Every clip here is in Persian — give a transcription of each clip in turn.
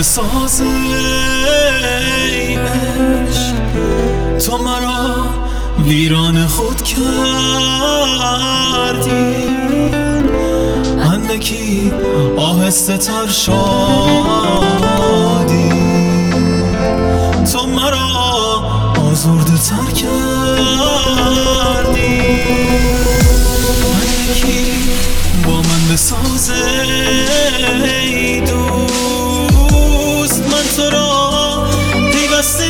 بساز ای عشق، تو مرا ویران خود کردی. اندکی آهسته تر شادی، تو مرا آزرده تر کردی. اندکی با من بساز ای دوست، من تو را پیوسته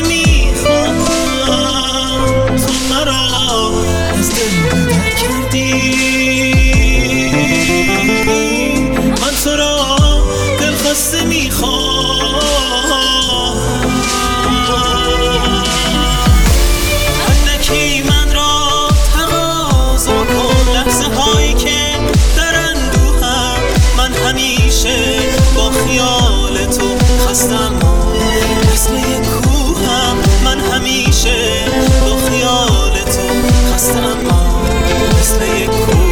میخواهم. تو مرا از دل بدر کردی، من تو را دلخسته میخواهم. اندکی من را تقاضا کن، لحظه هایی که در اندوهم. من همیشه با خیال تو خستم، مثل یک کوهم. من همیشه با خیال تو خستم، مثل یک کوهم.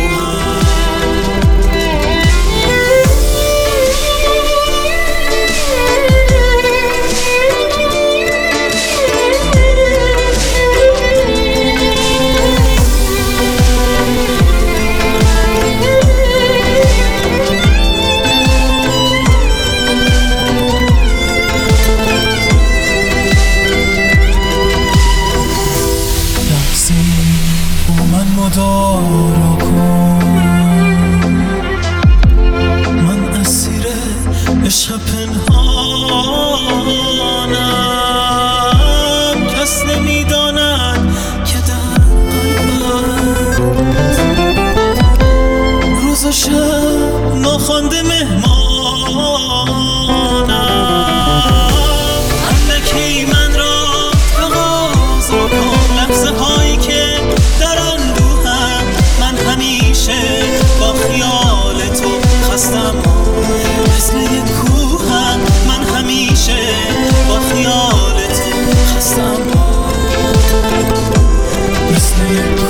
مدارا کن، من اسیر عشق پنهانم. کس نمیداند که در قلبت روز و شب ناخوانده مهمانم. اندکی من را تقاضا کن، لحظه هایی که در همیشه با خیال تو خستم، مثل یک کوهم. من همیشه با خیال تو خستم، مثل یک